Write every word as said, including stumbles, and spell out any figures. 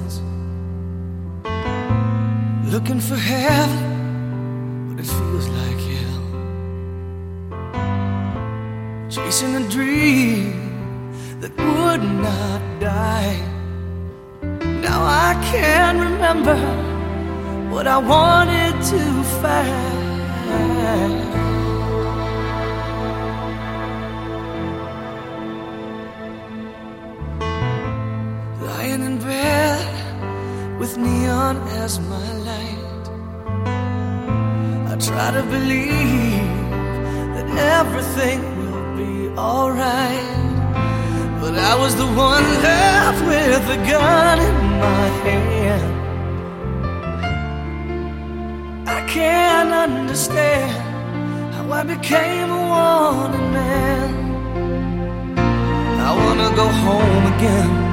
miles, looking for heaven, but it feels like hell. Chasing a dream that would not die. Now I can't remember what I wanted to find. Lying in bed with neon as my light, I try to believe that everything will be alright. But I was the one left with a gun in my hand. I can't understand how I became a wanted man. I wanna go home again,